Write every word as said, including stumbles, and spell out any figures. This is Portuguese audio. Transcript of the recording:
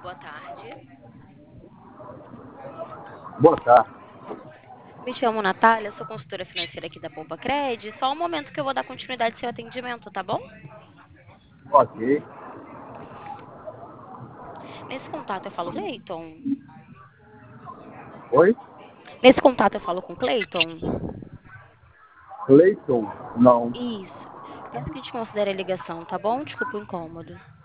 boa tarde. Boa tarde. Me chamo Natália, sou consultora financeira aqui da Poupa Cred. Só um momento que eu vou dar continuidade ao seu atendimento, tá bom? Ok. Nesse contato eu falo Cleiton. Oi? Nesse contato eu falo com Cleiton. Cleiton? Não. Isso. Peço que a gente considere a ligação, tá bom? Desculpa o incômodo.